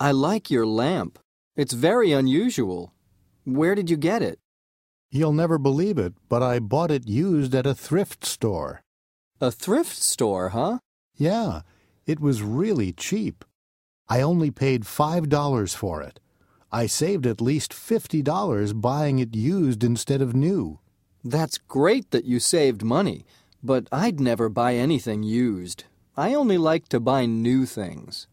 I like your lamp. It's very unusual. Where did you get it? You'll never believe it, but I bought it used at a thrift store. A thrift store, huh? Yeah, it was really cheap. I only paid $5 for it. I saved at least $50 buying it used instead of new. That's great that you saved money, but I'd never buy anything used. I only like to buy new things.